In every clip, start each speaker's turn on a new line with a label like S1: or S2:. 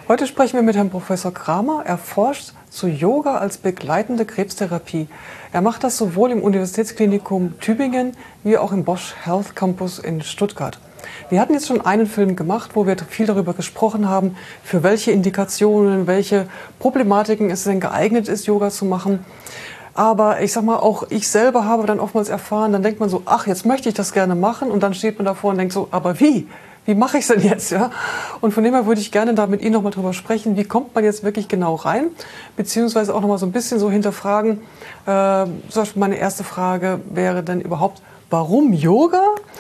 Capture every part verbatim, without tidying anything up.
S1: Heute sprechen wir mit Herrn Professor Kramer. Er forscht zu Yoga als begleitende Krebstherapie. Er macht das sowohl im Universitätsklinikum Tübingen wie auch im Bosch Health Campus in Stuttgart. Wir hatten jetzt schon einen Film gemacht, wo wir viel darüber gesprochen haben, für welche Indikationen, welche Problematiken es denn geeignet ist, Yoga zu machen. Aber ich sag mal, auch ich selber habe dann oftmals erfahren, dann denkt man so, ach, jetzt möchte ich das gerne machen. Und dann steht man davor und denkt so, aber wie? Wie mache ich es denn jetzt? Ja? Und von dem her würde ich gerne da mit Ihnen noch mal drüber sprechen, wie kommt man jetzt wirklich genau rein? Beziehungsweise auch noch mal so ein bisschen so hinterfragen. Äh, zum Beispiel meine erste Frage wäre denn überhaupt, warum Yoga?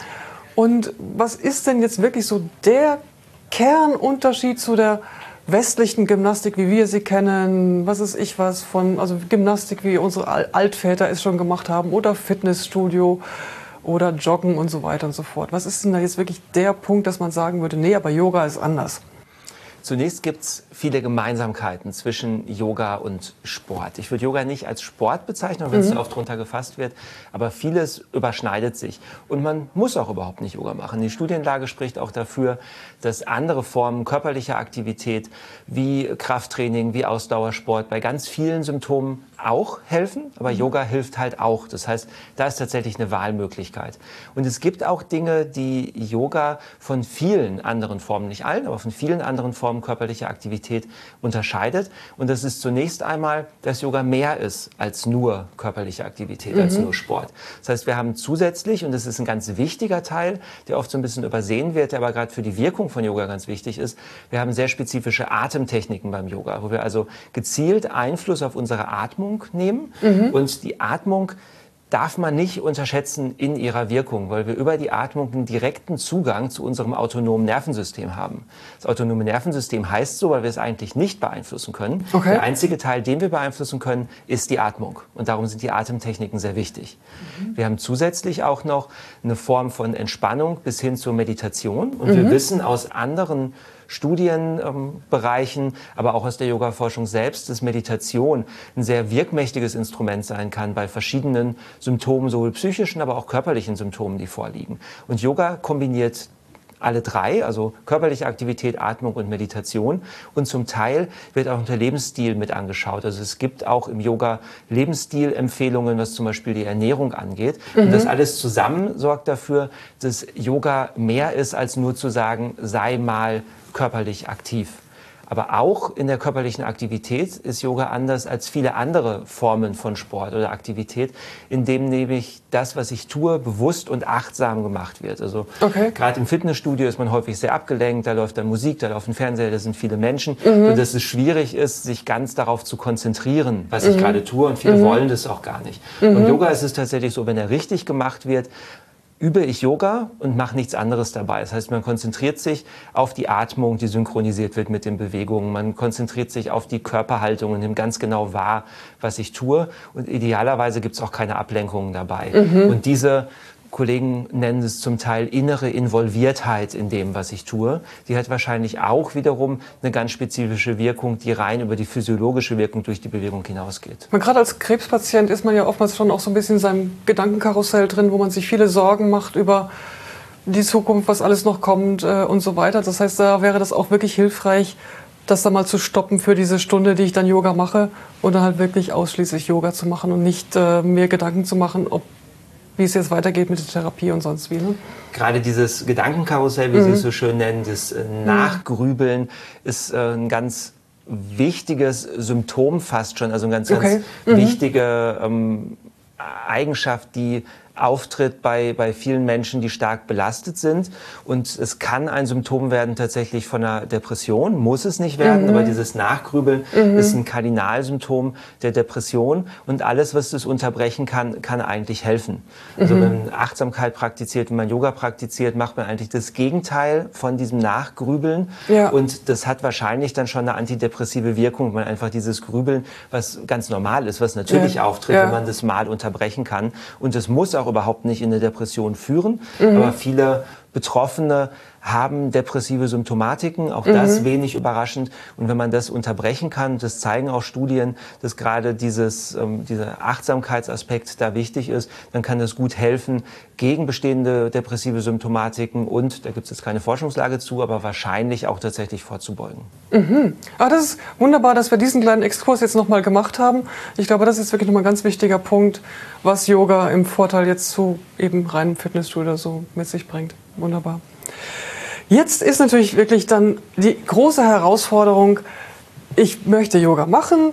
S1: Und was ist denn jetzt wirklich so der Kernunterschied zu der westlichen Gymnastik, wie wir sie kennen, was ist ich was von, also Gymnastik, wie unsere Altväter es schon gemacht haben, oder Fitnessstudio oder Joggen und so weiter und so fort. Was ist denn da jetzt wirklich der Punkt, dass man sagen würde, nee, aber Yoga ist anders?
S2: Zunächst gibt es viele Gemeinsamkeiten zwischen Yoga und Sport. Ich würde Yoga nicht als Sport bezeichnen, wenn es mhm. oft drunter gefasst wird, aber vieles überschneidet sich. Und man muss auch überhaupt nicht Yoga machen. Die Studienlage spricht auch dafür, dass andere Formen körperlicher Aktivität wie Krafttraining, wie Ausdauersport bei ganz vielen Symptomen auch helfen, aber mhm. Yoga hilft halt auch. Das heißt, da ist tatsächlich eine Wahlmöglichkeit. Und es gibt auch Dinge, die Yoga von vielen anderen Formen, nicht allen, aber von vielen anderen Formen körperlicher Aktivität unterscheidet. Und das ist zunächst einmal, dass Yoga mehr ist als nur körperliche Aktivität, mhm. als nur Sport. Das heißt, wir haben zusätzlich, und das ist ein ganz wichtiger Teil, der oft so ein bisschen übersehen wird, der aber gerade für die Wirkung von Yoga ganz wichtig ist, wir haben sehr spezifische Atemtechniken beim Yoga, wo wir also gezielt Einfluss auf unsere Atmung nehmen. Mhm. Und die Atmung darf man nicht unterschätzen in ihrer Wirkung, weil wir über die Atmung einen direkten Zugang zu unserem autonomen Nervensystem haben. Das autonome Nervensystem heißt so, weil wir es eigentlich nicht beeinflussen können. Okay. Der einzige Teil, den wir beeinflussen können, ist die Atmung. Und darum sind die Atemtechniken sehr wichtig. Mhm. Wir haben zusätzlich auch noch eine Form von Entspannung bis hin zur Meditation. Und mhm. wir wissen aus anderen Studienbereichen, ähm, aber auch aus der Yoga-Forschung selbst, dass Meditation ein sehr wirkmächtiges Instrument sein kann bei verschiedenen Symptomen, sowohl psychischen, aber auch körperlichen Symptomen, die vorliegen. Und Yoga kombiniert alle drei, also körperliche Aktivität, Atmung und Meditation. Und zum Teil wird auch der Lebensstil mit angeschaut. Also es gibt auch im Yoga Lebensstilempfehlungen, was zum Beispiel die Ernährung angeht. Mhm. Und das alles zusammen sorgt dafür, dass Yoga mehr ist, als nur zu sagen, sei mal körperlich aktiv. Aber auch in der körperlichen Aktivität ist Yoga anders als viele andere Formen von Sport oder Aktivität, indem nämlich das, was ich tue, bewusst und achtsam gemacht wird. Also okay. gerade im Fitnessstudio ist man häufig sehr abgelenkt, da läuft dann Musik, da laufen Fernseher, da sind viele Menschen, mhm. sodass es schwierig ist, sich ganz darauf zu konzentrieren, was mhm. ich gerade tue, und viele mhm. wollen das auch gar nicht. Mhm. Und Yoga ist es tatsächlich so, wenn er richtig gemacht wird, übe ich Yoga und mache nichts anderes dabei. Das heißt, man konzentriert sich auf die Atmung, die synchronisiert wird mit den Bewegungen. Man konzentriert sich auf die Körperhaltung und nimmt ganz genau wahr, was ich tue. Und idealerweise gibt es auch keine Ablenkungen dabei. Mhm. Und diese Kollegen nennen es zum Teil innere Involviertheit in dem, was ich tue. Die hat wahrscheinlich auch wiederum eine ganz spezifische Wirkung, die rein über die physiologische Wirkung durch die Bewegung hinausgeht.
S1: Man, gerade als Krebspatient ist man ja oftmals schon auch so ein bisschen in seinem Gedankenkarussell drin, wo man sich viele Sorgen macht über die Zukunft, was alles noch kommt äh, und so weiter. Das heißt, da wäre das auch wirklich hilfreich, das da mal zu stoppen für diese Stunde, die ich dann Yoga mache, und dann halt wirklich ausschließlich Yoga zu machen und nicht äh, mir Gedanken zu machen, ob wie es jetzt weitergeht mit der Therapie und sonst wie. Ne?
S2: Gerade dieses Gedankenkarussell, wie mhm. Sie es so schön nennen, das äh, Nachgrübeln, ist äh, ein ganz wichtiges Symptom fast schon, also eine ganz, okay. ganz mhm. wichtige ähm, Eigenschaft, die auftritt bei, bei vielen Menschen, die stark belastet sind. Und es kann ein Symptom werden tatsächlich von einer Depression, muss es nicht werden, mhm. aber dieses Nachgrübeln mhm. ist ein Kardinalsymptom der Depression. Und alles, was das unterbrechen kann, kann eigentlich helfen. Also mhm. wenn man Achtsamkeit praktiziert, wenn man Yoga praktiziert, macht man eigentlich das Gegenteil von diesem Nachgrübeln. Ja. Und das hat wahrscheinlich dann schon eine antidepressive Wirkung, wenn man einfach dieses Grübeln, was ganz normal ist, was natürlich ja. auftritt, ja. wenn man das mal unterbrechen kann. Und das muss auch überhaupt nicht in eine Depression führen, mhm. aber viele Betroffene haben depressive Symptomatiken, auch das mhm. wenig überraschend. Und wenn man das unterbrechen kann, das zeigen auch Studien, dass gerade dieses, ähm, dieser Achtsamkeitsaspekt da wichtig ist, dann kann das gut helfen gegen bestehende depressive Symptomatiken und, da gibt es jetzt keine Forschungslage zu, aber wahrscheinlich auch tatsächlich vorzubeugen.
S1: Mhm. Ah, das ist wunderbar, dass wir diesen kleinen Exkurs jetzt nochmal gemacht haben. Ich glaube, das ist wirklich nochmal ein ganz wichtiger Punkt, was Yoga im Vorteil jetzt zu eben reinem Fitnessstudio oder so mit sich bringt. Wunderbar. Jetzt ist natürlich wirklich dann die große Herausforderung, ich möchte Yoga machen.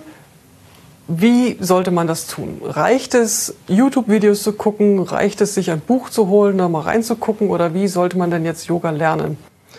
S1: Wie sollte man das tun? Reicht es, YouTube-Videos zu gucken? Reicht es, sich ein Buch zu holen, da mal reinzugucken? Oder wie sollte man denn jetzt Yoga lernen?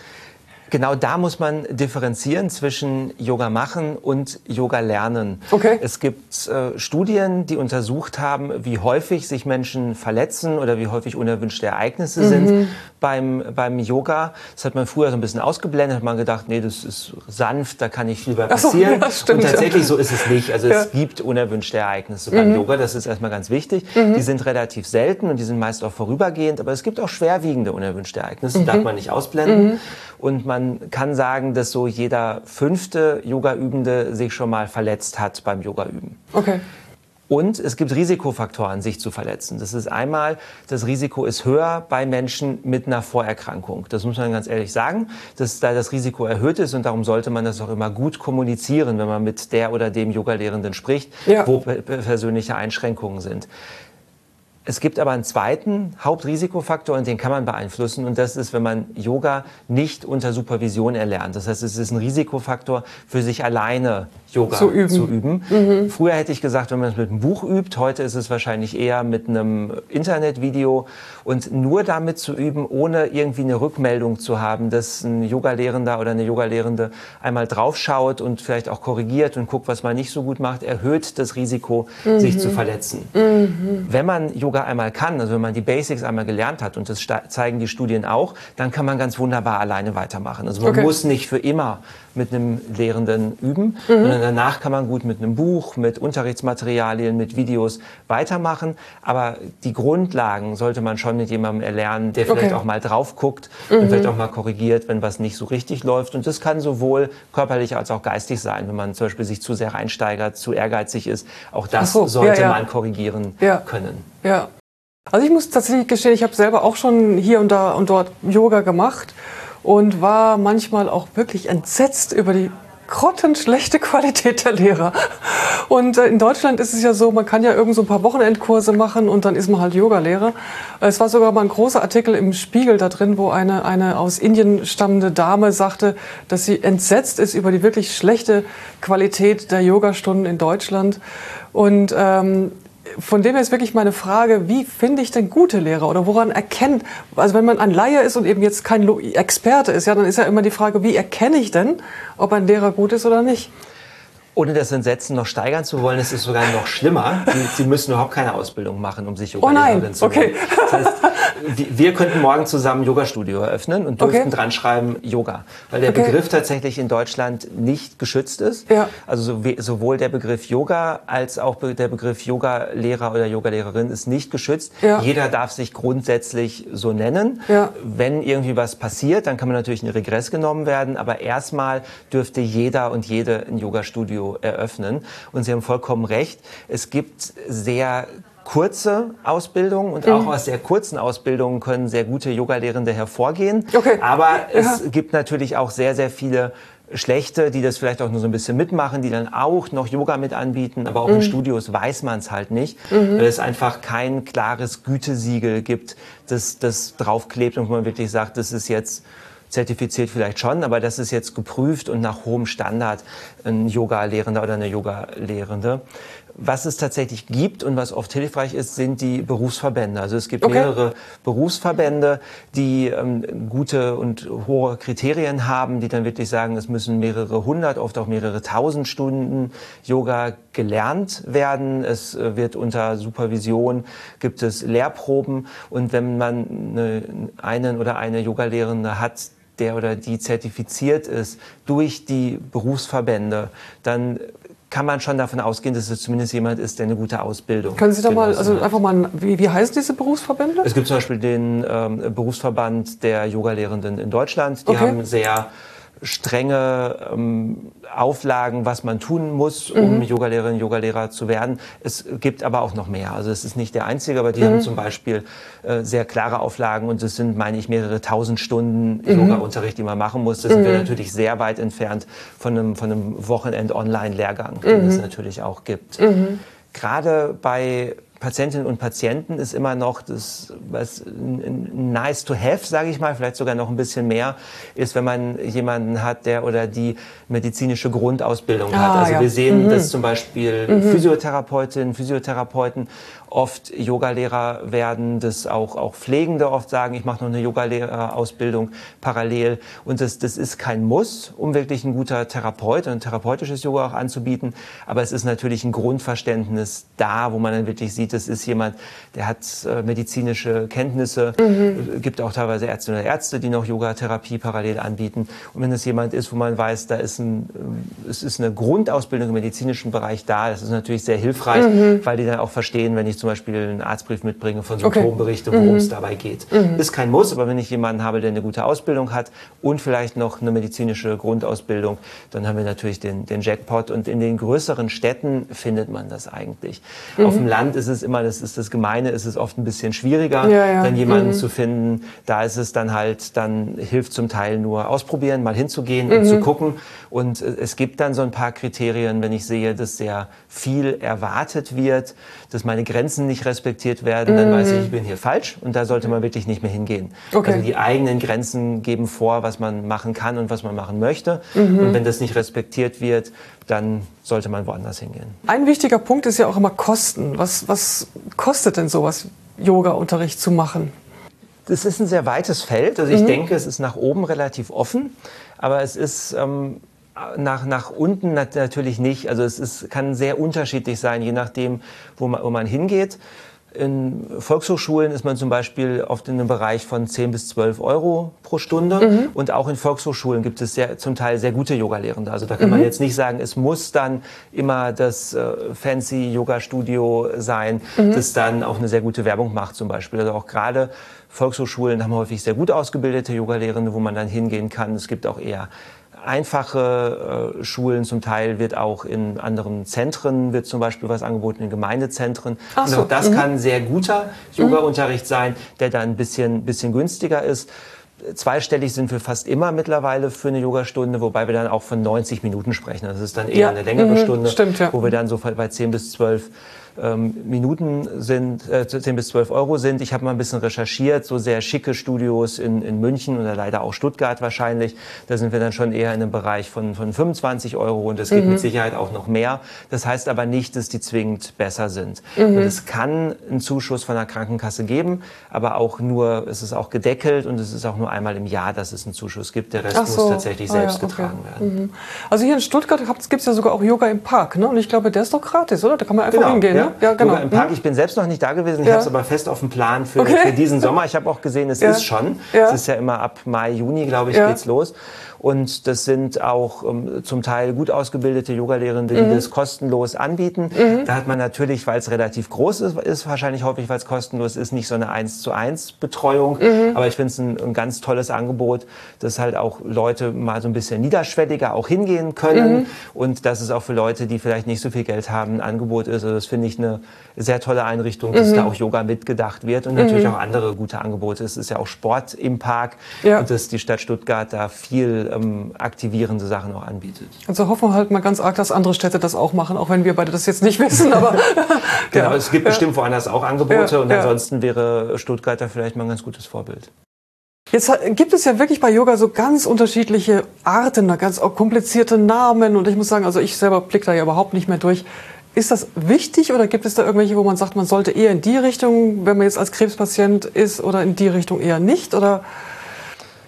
S2: Genau da muss man differenzieren zwischen Yoga machen und Yoga lernen.
S1: Okay.
S2: Es gibt äh, Studien, die untersucht haben, wie häufig sich Menschen verletzen oder wie häufig unerwünschte Ereignisse mhm. sind beim, beim Yoga. Das hat man früher so ein bisschen ausgeblendet, hat man gedacht, nee, das ist sanft, da kann nicht viel bei passieren.
S1: Ach so, ja, stimmt,
S2: und tatsächlich
S1: ja.
S2: so ist es nicht. Also ja. es gibt unerwünschte Ereignisse beim mhm. Yoga, das ist erstmal ganz wichtig. Mhm. Die sind relativ selten und die sind meist auch vorübergehend, aber es gibt auch schwerwiegende unerwünschte Ereignisse, mhm. darf man nicht ausblenden. Mhm. Und man kann sagen, dass so jeder fünfte Yoga-Übende sich schon mal verletzt hat beim Yoga-Üben.
S1: Okay.
S2: Und es gibt Risikofaktoren, sich zu verletzen. Das ist einmal, das Risiko ist höher bei Menschen mit einer Vorerkrankung. Das muss man ganz ehrlich sagen, dass da das Risiko erhöht ist und darum sollte man das auch immer gut kommunizieren, wenn man mit der oder dem Yogalehrenden spricht, ja. wo persönliche Einschränkungen sind. Es gibt aber einen zweiten Hauptrisikofaktor und den kann man beeinflussen und das ist, wenn man Yoga nicht unter Supervision erlernt. Das heißt, es ist ein Risikofaktor für sich alleine Yoga zu üben. Zu üben. Mhm. Früher hätte ich gesagt, wenn man es mit einem Buch übt, heute ist es wahrscheinlich eher mit einem Internetvideo und nur damit zu üben, ohne irgendwie eine Rückmeldung zu haben, dass ein Yogalehrender oder eine Yogalehrende einmal draufschaut und vielleicht auch korrigiert und guckt, was man nicht so gut macht, erhöht das Risiko, mhm. sich zu verletzen. Mhm. Wenn man Yoga einmal kann, also wenn man die Basics einmal gelernt hat, und das zeigen die Studien auch, dann kann man ganz wunderbar alleine weitermachen. Also man okay. muss nicht für immer mit einem Lehrenden üben, mhm. sondern danach kann man gut mit einem Buch, mit Unterrichtsmaterialien, mit Videos weitermachen. Aber die Grundlagen sollte man schon mit jemandem erlernen, der vielleicht okay. auch mal drauf guckt mhm. und vielleicht auch mal korrigiert, wenn was nicht so richtig läuft. Und das kann sowohl körperlich als auch geistig sein, wenn man zum Beispiel sich zu sehr reinsteigert, zu ehrgeizig ist. Auch das so, sollte ja, ja. man korrigieren ja. können.
S1: Ja. Also ich muss tatsächlich gestehen, ich habe selber auch schon hier und da und dort Yoga gemacht und war manchmal auch wirklich entsetzt über die grottenschlechte Qualität der Lehrer. Und in Deutschland ist es ja so, man kann ja irgend so ein paar Wochenendkurse machen und dann ist man halt Yogalehrer. Es war sogar mal ein großer Artikel im Spiegel da drin, wo eine, eine aus Indien stammende Dame sagte, dass sie entsetzt ist über die wirklich schlechte Qualität der Yogastunden in Deutschland. Und ähm, von dem her ist wirklich meine Frage, wie finde ich denn gute Lehrer oder woran erkennt, also wenn man ein Laie ist und eben jetzt kein Experte ist, ja, dann ist ja immer die Frage, wie erkenne ich denn, ob ein Lehrer gut ist oder nicht?
S2: Ohne das Entsetzen noch steigern zu wollen, ist es sogar noch schlimmer. Sie, Sie müssen überhaupt keine Ausbildung machen, um sich Yoga-Lehrerin zu werden.
S1: Okay.
S2: Das heißt, wir könnten morgen zusammen ein Yoga-Studio eröffnen und dürften okay. dran schreiben Yoga. Weil der okay. Begriff tatsächlich in Deutschland nicht geschützt ist.
S1: Ja.
S2: Also sowohl der Begriff Yoga als auch der Begriff Yoga-Lehrer oder Yoga-Lehrerin ist nicht geschützt. Ja. Jeder darf sich grundsätzlich so nennen. Ja. Wenn irgendwie was passiert, dann kann man natürlich in Regress genommen werden. Aber erstmal dürfte jeder und jede ein Yoga-Studio eröffnen. Und Sie haben vollkommen recht. Es gibt sehr kurze Ausbildungen und auch mhm. aus sehr kurzen Ausbildungen können sehr gute Yogalehrende hervorgehen. Okay. Aber es ja. gibt natürlich auch sehr, sehr viele schlechte, die das vielleicht auch nur so ein bisschen mitmachen, die dann auch noch Yoga mit anbieten. Aber auch mhm. in Studios weiß man es halt nicht, mhm. weil es einfach kein klares Gütesiegel gibt, das, das draufklebt und wo man wirklich sagt, das ist jetzt zertifiziert vielleicht schon, aber das ist jetzt geprüft und nach hohem Standard ein Yoga-Lehrender oder eine Yoga-Lehrende. Was es tatsächlich gibt und was oft hilfreich ist, sind die Berufsverbände. Also es gibt okay. mehrere Berufsverbände, die ähm, gute und hohe Kriterien haben, die dann wirklich sagen, es müssen mehrere hundert, oft auch mehrere tausend Stunden Yoga gelernt werden. Es äh, wird unter Supervision, gibt es Lehrproben und wenn man eine, einen oder eine Yogalehrende hat, der oder die zertifiziert ist durch die Berufsverbände, dann kann man schon davon ausgehen, dass es zumindest jemand ist, der eine gute Ausbildung hat.
S1: Können Sie da mal, also einfach mal, wie, wie heißen diese Berufsverbände?
S2: Es gibt zum Beispiel den ähm, Berufsverband der Yogalehrenden in Deutschland. Die okay. haben sehr strenge ähm, Auflagen, was man tun muss, um mhm. Yogalehrerin, Yogalehrer zu werden. Es gibt aber auch noch mehr. Also es ist nicht der einzige, aber die mhm. haben zum Beispiel äh, sehr klare Auflagen und es sind, meine ich, mehrere tausend Stunden mhm. Yoga-Unterricht, die man machen muss. Da sind mhm. wir natürlich sehr weit entfernt von einem, von einem Wochenend-Online-Lehrgang, den mhm. es natürlich auch gibt. Mhm. Gerade bei Patientinnen und Patienten ist immer noch das, was nice to have, sage ich mal, vielleicht sogar noch ein bisschen mehr, ist, wenn man jemanden hat, der oder die medizinische Grundausbildung ah, hat. Also ja. wir sehen, mhm. dass zum Beispiel mhm. Physiotherapeutinnen, Physiotherapeuten oft Yogalehrer werden, dass auch, auch Pflegende oft sagen, ich mache noch eine Yogalehrerausbildung parallel. Und das, das ist kein Muss, um wirklich ein guter Therapeut und therapeutisches Yoga auch anzubieten. Aber es ist natürlich ein Grundverständnis da, wo man dann wirklich sieht, das ist jemand, der hat äh, medizinische Kenntnisse. Mhm. Gibt auch teilweise Ärztinnen oder Ärzte, die noch Yogatherapie parallel anbieten. Und wenn es jemand ist, wo man weiß, da ist ein, äh, es ist eine Grundausbildung im medizinischen Bereich da, das ist natürlich sehr hilfreich, mhm. weil die dann auch verstehen, wenn ich zum Beispiel einen Arztbrief mitbringe von Symptomberichte, okay. worum mhm. es dabei geht. Mhm. Ist kein Muss, aber wenn ich jemanden habe, der eine gute Ausbildung hat und vielleicht noch eine medizinische Grundausbildung, dann haben wir natürlich den, den Jackpot. Und in den größeren Städten findet man das eigentlich. Mhm. Auf dem Land ist es immer, das ist das Gemeine, ist es oft ein bisschen schwieriger, ja, ja. dann jemanden mhm. zu finden. Da ist es dann halt, dann hilft zum Teil nur ausprobieren, mal hinzugehen mhm. und zu gucken. Und es gibt dann so ein paar Kriterien, wenn ich sehe, dass sehr viel erwartet wird, dass meine Grenzen nicht respektiert werden, mhm. dann weiß ich, ich bin hier falsch und da sollte man wirklich nicht mehr hingehen. Okay. Also die eigenen Grenzen geben vor, was man machen kann und was man machen möchte. Mhm. Und wenn das nicht respektiert wird, dann sollte man woanders hingehen.
S1: Ein wichtiger Punkt ist ja auch immer Kosten. Was, was kostet denn sowas, Yoga-Unterricht zu machen?
S2: Das ist ein sehr weites Feld. Also ich mhm. denke, es ist nach oben relativ offen, aber es ist ähm, nach, nach unten natürlich nicht. Also es ist, kann sehr unterschiedlich sein, je nachdem, wo man, wo man hingeht. In Volkshochschulen ist man zum Beispiel oft in einem Bereich von zehn bis zwölf Euro pro Stunde. Mhm. Und auch in Volkshochschulen gibt es sehr, zum Teil sehr gute Yogalehrende. Also da kann mhm. man jetzt nicht sagen, es muss dann immer das äh, fancy Yoga-Studio sein, mhm. das dann auch eine sehr gute Werbung macht zum Beispiel. Also auch gerade Volkshochschulen haben häufig sehr gut ausgebildete Yogalehrende, wo man dann hingehen kann. Es gibt auch eher einfache äh, Schulen, zum Teil wird auch in anderen Zentren, wird zum Beispiel was angeboten, in Gemeindezentren. Ach so. Und auch das mhm. kann sehr guter Yoga-Unterricht sein, der dann ein bisschen, bisschen günstiger ist. Zweistellig sind wir fast immer mittlerweile für eine Yogastunde, wobei wir dann auch von neunzig Minuten sprechen. Das ist dann eher ja. eine längere mhm. Stunde, Stimmt, ja. wo wir dann so bei zehn bis zwölf ähm, Minuten sind, äh, zehn bis zwölf Euro sind. Ich habe mal ein bisschen recherchiert, so sehr schicke Studios in, in München oder leider auch Stuttgart wahrscheinlich. Da sind wir dann schon eher in einem Bereich von, von fünfundzwanzig Euro und es geht mhm. mit Sicherheit auch noch mehr. Das heißt aber nicht, dass die zwingend besser sind. Mhm. Und es kann einen Zuschuss von der Krankenkasse geben, aber auch nur, es ist auch gedeckelt und es ist auch nur einmal im Jahr, dass es einen Zuschuss gibt. Der Rest so. muss tatsächlich ah, selbst ja, okay. getragen werden. Mhm.
S1: Also hier in Stuttgart gibt es ja sogar auch Yoga im Park, ne? Und ich glaube, der ist doch gratis, oder? Da kann man einfach genau, hingehen,
S2: ja.
S1: ne?
S2: Ja, genau. Yoga im Park. Ich bin selbst noch nicht da gewesen, ich ja. habe es aber fest auf dem Plan für, okay. für diesen Sommer. Ich habe auch gesehen, es ja. ist schon. Ja. Es ist ja immer ab Mai, Juni, glaube ich, ja. geht's los. Und das sind auch ähm, zum Teil gut ausgebildete Yogalehrende, die mhm. das kostenlos anbieten. Mhm. Da hat man natürlich, weil es relativ groß ist, ist wahrscheinlich häufig, weil es kostenlos ist, nicht so eine eins zu eins Betreuung. Mhm. Aber ich finde es ein, ein ganz tolles Angebot, dass halt auch Leute mal so ein bisschen niederschwelliger auch hingehen können. Mhm. Und dass es auch für Leute, die vielleicht nicht so viel Geld haben, ein Angebot ist. Also das finde ich eine sehr tolle Einrichtung, dass mhm. da auch Yoga mitgedacht wird. Und natürlich mhm. auch andere gute Angebote. Es ist ja auch Sport im Park. Ja. Und dass die Stadt Stuttgart da viel ähm, aktivierende Sachen auch anbietet.
S1: Also hoffen wir halt mal ganz arg, dass andere Städte das auch machen, auch wenn wir beide das jetzt nicht wissen. Aber
S2: genau, ja. es gibt ja. bestimmt woanders auch Angebote ja. und ja. ansonsten wäre Stuttgart da vielleicht mal ein ganz gutes Vorbild.
S1: Jetzt gibt es ja wirklich bei Yoga so ganz unterschiedliche Arten, ganz auch komplizierte Namen und ich muss sagen, also ich selber blicke da ja überhaupt nicht mehr durch. Ist das wichtig oder gibt es da irgendwelche, wo man sagt, man sollte eher in die Richtung, wenn man jetzt als Krebspatient ist, oder in die Richtung eher nicht? Oder?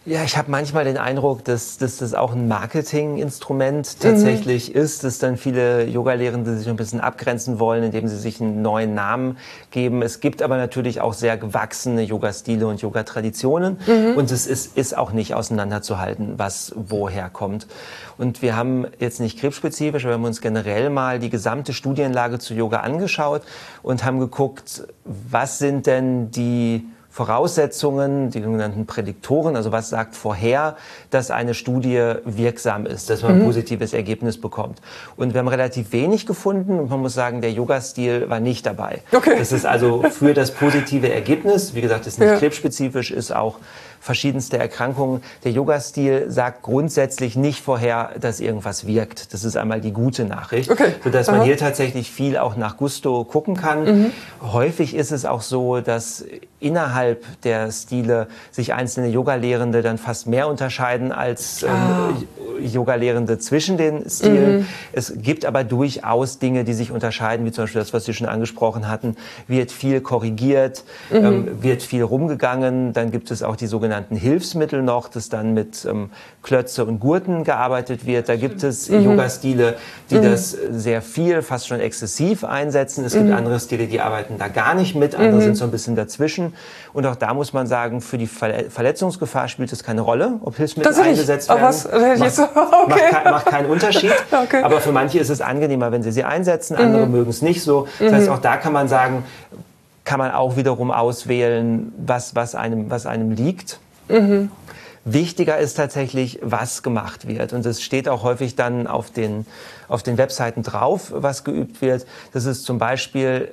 S2: Ja, ich habe manchmal den Eindruck, dass, dass das auch ein Marketinginstrument tatsächlich mhm. ist, dass dann viele Yogalehrende sich ein bisschen abgrenzen wollen, indem sie sich einen neuen Namen geben. Es gibt aber natürlich auch sehr gewachsene Yoga-Stile und Yoga-Traditionen mhm. und es ist, ist auch nicht auseinanderzuhalten, was woher kommt. Und wir haben jetzt nicht krebsspezifisch, aber wir haben uns generell mal die gesamte Studienlage zu Yoga angeschaut und haben geguckt, was sind denn die Voraussetzungen, die sogenannten Prädiktoren, also was sagt vorher, dass eine Studie wirksam ist, dass man ein mhm. positives Ergebnis bekommt. Und wir haben relativ wenig gefunden und man muss sagen, der Yoga-Stil war nicht dabei. Okay. Das ist also für das positive Ergebnis, wie gesagt, ist nicht ja. krebsspezifisch, ist auch verschiedenste Erkrankungen. Der Yoga-Stil sagt grundsätzlich nicht vorher, dass irgendwas wirkt. Das ist einmal die gute Nachricht, okay. sodass man Aha. hier tatsächlich viel auch nach Gusto gucken kann. Mhm. Häufig ist es auch so, dass innerhalb der Stile sich einzelne Yogalehrende dann fast mehr unterscheiden als ähm, ah. Yogalehrende zwischen den Stilen. Mhm. Es gibt aber durchaus Dinge, die sich unterscheiden, wie zum Beispiel das, was Sie schon angesprochen hatten. Wird viel korrigiert, mhm. ähm, wird viel rumgegangen. Dann gibt es auch die sogenannten Hilfsmittel noch, dass dann mit ähm, Klötze und Gurten gearbeitet wird. Da gibt es mhm. Yoga-Stile, die mhm. das sehr viel, fast schon exzessiv einsetzen. Es mhm. gibt andere Stile, die arbeiten da gar nicht mit. Andere mhm. sind so ein bisschen dazwischen. Und auch da muss man sagen, für die Verle- Verletzungsgefahr spielt es keine Rolle, ob Hilfsmittel eingesetzt werden. Was? Macht, so, okay. macht, macht keinen Unterschied. Okay. Aber für manche ist es angenehmer, wenn sie sie einsetzen. Andere mhm. mögen es nicht so. Das mhm. heißt, auch da kann man sagen, kann man auch wiederum auswählen, was, was, einem, was einem liegt. Mhm. Wichtiger ist tatsächlich, was gemacht wird. Und es steht auch häufig dann auf den, auf den Webseiten drauf, was geübt wird. Das ist zum Beispiel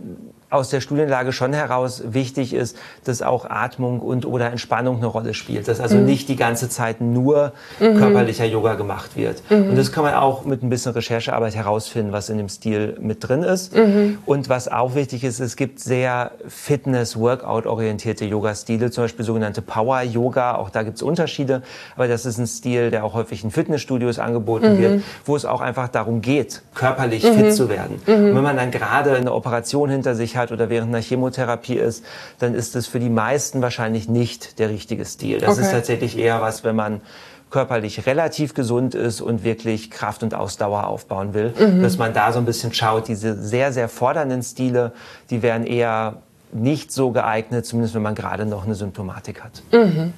S2: aus der Studienlage schon heraus wichtig ist, dass auch Atmung und oder Entspannung eine Rolle spielt. Dass also mhm. nicht die ganze Zeit nur mhm. körperlicher Yoga gemacht wird. Mhm. Und das kann man auch mit ein bisschen Recherchearbeit herausfinden, was in dem Stil mit drin ist. Mhm. Und was auch wichtig ist, es gibt sehr Fitness-Workout-orientierte Yoga-Stile, zum Beispiel sogenannte Power-Yoga. Auch da gibt es Unterschiede. Aber das ist ein Stil, der auch häufig in Fitnessstudios angeboten mhm. wird, wo es auch einfach darum geht, körperlich mhm. fit zu werden. Mhm. Und wenn man dann gerade eine Operation hinter sich hat, oder während einer Chemotherapie ist, dann ist es für die meisten wahrscheinlich nicht der richtige Stil. Das okay. ist tatsächlich eher was, wenn man körperlich relativ gesund ist und wirklich Kraft und Ausdauer aufbauen will, mhm. dass man da so ein bisschen schaut, diese sehr, sehr fordernden Stile, die wären eher nicht so geeignet, zumindest wenn man gerade noch eine Symptomatik hat.
S1: Mhm.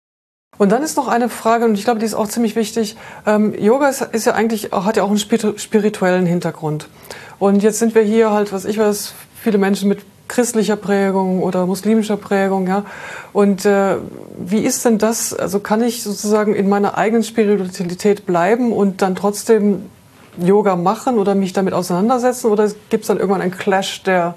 S1: Und dann ist noch eine Frage, und ich glaube, die ist auch ziemlich wichtig. Ähm, Yoga ist, ist ja eigentlich, hat ja auch einen spirituellen Hintergrund. Und jetzt sind wir hier halt, was ich weiß, viele Menschen mit christlicher Prägung oder muslimischer Prägung, ja. Und äh, wie ist denn das? Also kann ich sozusagen in meiner eigenen Spiritualität bleiben und dann trotzdem Yoga machen oder mich damit auseinandersetzen? Oder gibt es dann irgendwann einen Clash der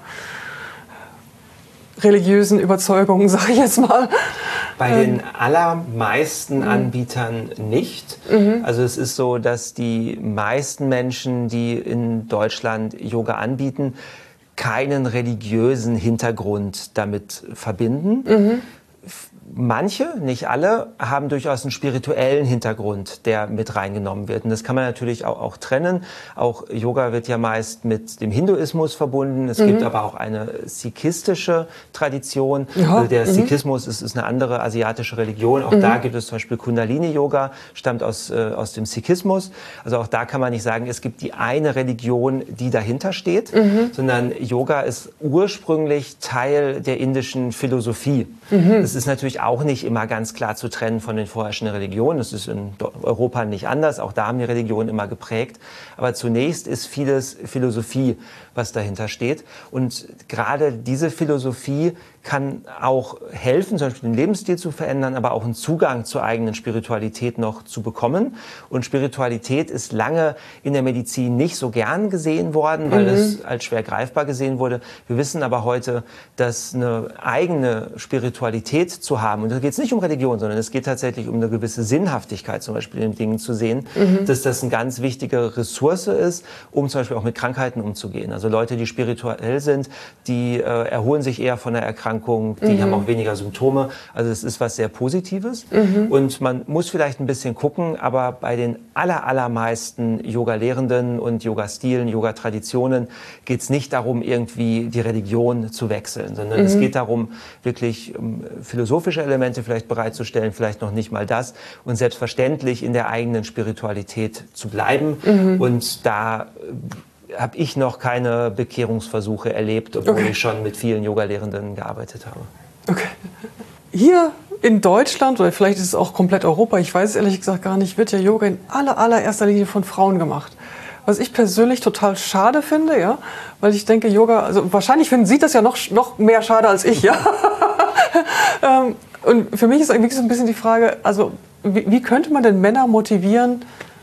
S1: religiösen Überzeugungen, sage ich jetzt mal?
S2: Bei den allermeisten mhm. Anbietern nicht. Mhm. Also es ist so, dass die meisten Menschen, die in Deutschland Yoga anbieten, keinen religiösen Hintergrund damit verbinden. Mhm. Manche, nicht alle, haben durchaus einen spirituellen Hintergrund, der mit reingenommen wird. Und das kann man natürlich auch, auch trennen. Auch Yoga wird ja meist mit dem Hinduismus verbunden. Es mhm. gibt aber auch eine sikhistische Tradition. Ja. Also der mhm. Sikhismus ist, ist eine andere asiatische Religion. Auch mhm. da gibt es zum Beispiel Kundalini-Yoga, stammt aus, äh, aus dem Sikhismus. Also auch da kann man nicht sagen, es gibt die eine Religion, die dahinter steht, mhm. sondern Yoga ist ursprünglich Teil der indischen Philosophie. Mhm. Das ist natürlich auch nicht immer ganz klar zu trennen von den vorherrschenden Religionen. Das ist in Europa nicht anders. Auch da haben die Religionen immer geprägt. Aber zunächst ist vieles Philosophie, was dahinter steht. Und gerade diese Philosophie kann auch helfen, zum Beispiel den Lebensstil zu verändern, aber auch einen Zugang zur eigenen Spiritualität noch zu bekommen. Und Spiritualität ist lange in der Medizin nicht so gern gesehen worden, weil mhm. es als schwer greifbar gesehen wurde. Wir wissen aber heute, dass eine eigene Spiritualität zu haben, und da geht es nicht um Religion, sondern es geht tatsächlich um eine gewisse Sinnhaftigkeit zum Beispiel in den Dingen zu sehen, mhm. dass das eine ganz wichtige Ressource ist, um zum Beispiel auch mit Krankheiten umzugehen. Also Leute, die spirituell sind, die äh, erholen sich eher von einer Erkrankung, Erkrankung, die mhm. haben auch weniger Symptome. Also das ist was sehr Positives. Mhm. Und man muss vielleicht ein bisschen gucken, aber bei den aller, allermeisten Yoga-Lehrenden und Yoga-Stilen, Yoga-Traditionen geht es nicht darum, irgendwie die Religion zu wechseln, sondern mhm. es geht darum, wirklich um, philosophische Elemente vielleicht bereitzustellen, vielleicht noch nicht mal das und selbstverständlich in der eigenen Spiritualität zu bleiben. Mhm. Und da habe ich noch keine Bekehrungsversuche erlebt, obwohl okay. ich schon mit vielen Yoga-Lehrenden gearbeitet habe.
S1: Okay. Hier in Deutschland, oder vielleicht ist es auch komplett Europa, ich weiß es ehrlich gesagt gar nicht, wird ja Yoga in aller, allererster Linie von Frauen gemacht. Was ich persönlich total schade finde, ja, weil ich denke, Yoga, also wahrscheinlich finden Sie das ja noch, noch mehr schade als ich, ja. Und für mich ist eigentlich so ein bisschen die Frage, also wie, wie könnte man denn Männer motivieren,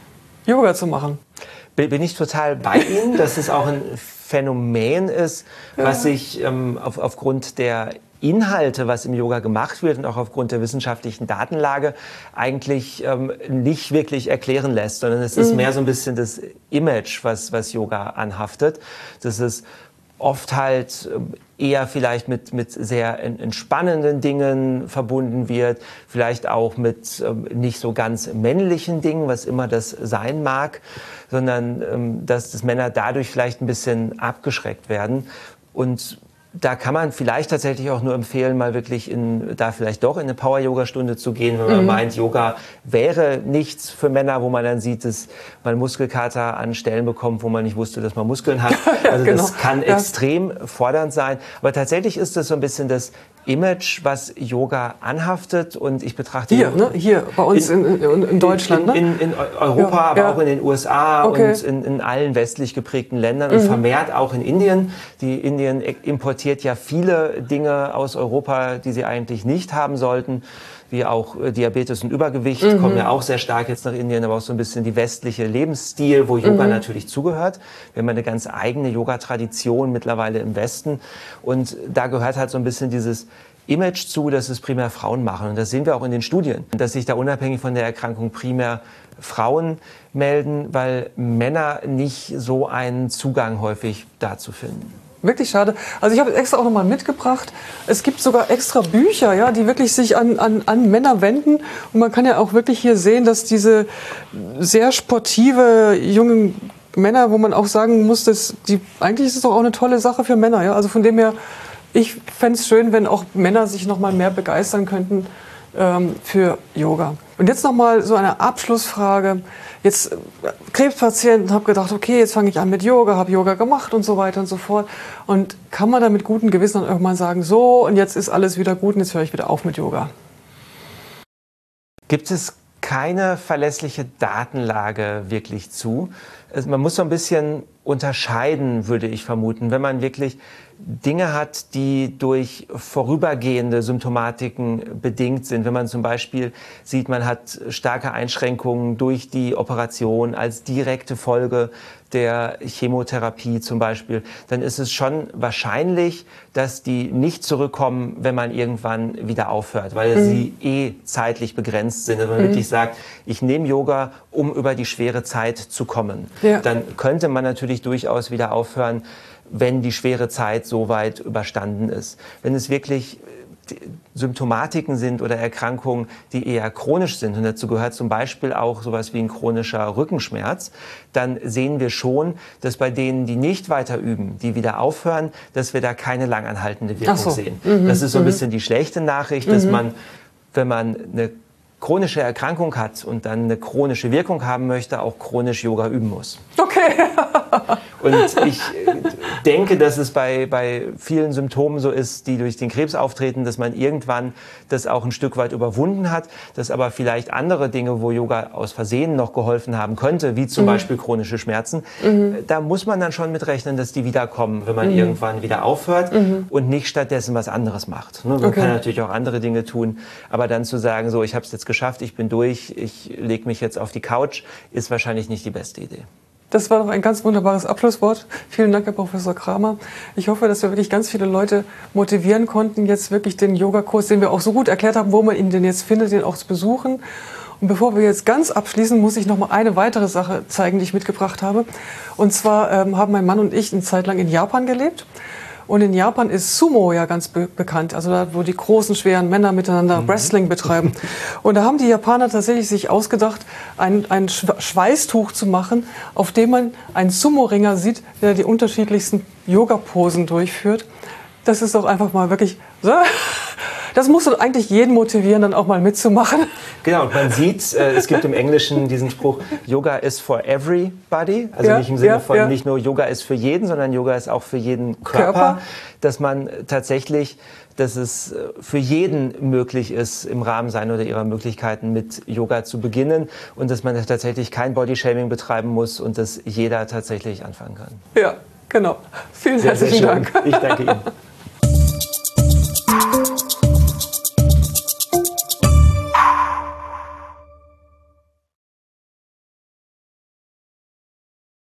S1: Yoga zu machen?
S2: Bin ich total bei Ihnen, dass es auch ein Phänomen ist, was sich ähm, auf, aufgrund der Inhalte, was im Yoga gemacht wird und auch aufgrund der wissenschaftlichen Datenlage eigentlich ähm, nicht wirklich erklären lässt, sondern es ist mhm. mehr so ein bisschen das Image, was, was Yoga anhaftet. Das ist oft halt eher vielleicht mit, mit sehr entspannenden Dingen verbunden wird, vielleicht auch mit ähm, nicht so ganz männlichen Dingen, was immer das sein mag, sondern ähm, dass das Männer dadurch vielleicht ein bisschen abgeschreckt werden. Und da kann man vielleicht tatsächlich auch nur empfehlen, mal wirklich in, da vielleicht doch in eine Power-Yoga-Stunde zu gehen, wenn man mhm. meint, Yoga wäre nichts für Männer, wo man dann sieht, dass man Muskelkater an Stellen bekommt, wo man nicht wusste, dass man Muskeln hat. Also genau. Das kann ja. extrem fordernd sein. Aber tatsächlich ist das so ein bisschen das Image, was Yoga anhaftet, und ich betrachte
S1: hier, ne? hier bei uns in, in, in Deutschland,
S2: in, in, in, in Europa, ja, aber ja. auch in den U S A okay. und in, in allen westlich geprägten Ländern mhm. und vermehrt auch in Indien. Die Indien importiert ja viele Dinge aus Europa, die sie eigentlich nicht haben sollten, wie auch Diabetes und Übergewicht, mhm. kommen ja auch sehr stark jetzt nach Indien, aber auch so ein bisschen die westliche Lebensstil, wo Yoga mhm. natürlich zugehört. Wir haben eine ganz eigene Yoga-Tradition mittlerweile im Westen, und da gehört halt so ein bisschen dieses Image zu, dass es primär Frauen machen. Und das sehen wir auch in den Studien, dass sich da unabhängig von der Erkrankung primär Frauen melden, weil Männer nicht so einen Zugang häufig dazu finden.
S1: Wirklich schade. Also ich habe extra auch nochmal mitgebracht. Es gibt sogar extra Bücher, ja, die wirklich sich an, an, an Männer wenden. Und man kann ja auch wirklich hier sehen, dass diese sehr sportive jungen Männer, wo man auch sagen muss, dass die, eigentlich ist es doch auch eine tolle Sache für Männer. Ja? Also von dem her, ich fände es schön, wenn auch Männer sich nochmal mehr begeistern könnten ähm, für Yoga. Und jetzt nochmal so eine Abschlussfrage. Jetzt Krebspatienten, habe gedacht, okay, jetzt fange ich an mit Yoga, habe Yoga gemacht und so weiter und so fort. Und kann man da mit gutem Gewissen dann irgendwann sagen, so, und jetzt ist alles wieder gut und jetzt höre ich wieder auf mit Yoga?
S2: Gibt es keine verlässliche Datenlage wirklich zu? Also man muss so ein bisschen unterscheiden, würde ich vermuten, wenn man wirklich Dinge hat, die durch vorübergehende Symptomatiken bedingt sind. Wenn man zum Beispiel sieht, man hat starke Einschränkungen durch die Operation als direkte Folge der Chemotherapie zum Beispiel, dann ist es schon wahrscheinlich, dass die nicht zurückkommen, wenn man irgendwann wieder aufhört, weil mhm. sie eh zeitlich begrenzt sind. Wenn man mhm. wirklich sagt, ich nehme Yoga, um über die schwere Zeit zu kommen, ja. dann könnte man natürlich durchaus wieder aufhören, wenn die schwere Zeit so weit überstanden ist. Wenn es wirklich Symptomatiken sind oder Erkrankungen, die eher chronisch sind, und dazu gehört zum Beispiel auch sowas wie ein chronischer Rückenschmerz, dann sehen wir schon, dass bei denen, die nicht weiter üben, die wieder aufhören, dass wir da keine langanhaltende Wirkung so. sehen. Mhm. Das ist so ein bisschen die schlechte Nachricht, dass mhm. man, wenn man eine chronische Erkrankung hat und dann eine chronische Wirkung haben möchte, auch chronisch Yoga üben muss.
S1: Okay.
S2: Und ich denke, dass es bei, bei vielen Symptomen so ist, die durch den Krebs auftreten, dass man irgendwann das auch ein Stück weit überwunden hat, dass aber vielleicht andere Dinge, wo Yoga aus Versehen noch geholfen haben könnte, wie zum mhm. Beispiel chronische Schmerzen, mhm. da muss man dann schon mit rechnen, dass die wiederkommen, wenn man mhm. irgendwann wieder aufhört mhm. und nicht stattdessen was anderes macht. Man okay. kann natürlich auch andere Dinge tun, aber dann zu sagen, so, ich habe es jetzt geschafft, ich bin durch, ich lege mich jetzt auf die Couch, ist wahrscheinlich nicht die beste Idee.
S1: Das war doch ein ganz wunderbares Abschlusswort. Vielen Dank, Herr Professor Kramer. Ich hoffe, dass wir wirklich ganz viele Leute motivieren konnten, jetzt wirklich den Yogakurs, den wir auch so gut erklärt haben, wo man ihn denn jetzt findet, den auch zu besuchen. Und bevor wir jetzt ganz abschließen, muss ich noch mal eine weitere Sache zeigen, die ich mitgebracht habe. Und zwar ähm, haben mein Mann und ich eine Zeit lang in Japan gelebt. Und in Japan ist Sumo ja ganz be bekannt, also da, wo die großen, schweren Männer miteinander mhm. Wrestling betreiben. Und da haben die Japaner tatsächlich sich ausgedacht, ein, ein Schweißtuch zu machen, auf dem man einen Sumo-Ringer sieht, der die unterschiedlichsten Yoga-Posen durchführt. Das ist doch einfach mal wirklich... So. Das muss doch eigentlich jeden motivieren, dann auch mal mitzumachen.
S2: Genau, und man sieht, äh, es gibt im Englischen diesen Spruch, Yoga is for everybody. Also ja, nicht im Sinne ja, von, ja. nicht nur Yoga ist für jeden, sondern Yoga ist auch für jeden Körper. Körper. Dass man tatsächlich, dass es für jeden möglich ist, im Rahmen seiner oder ihrer Möglichkeiten mit Yoga zu beginnen. Und dass man tatsächlich kein Bodyshaming betreiben muss und dass jeder tatsächlich anfangen kann.
S1: Ja, genau. Vielen
S2: sehr,
S1: herzlichen
S2: sehr
S1: Dank.
S2: Ich danke Ihnen.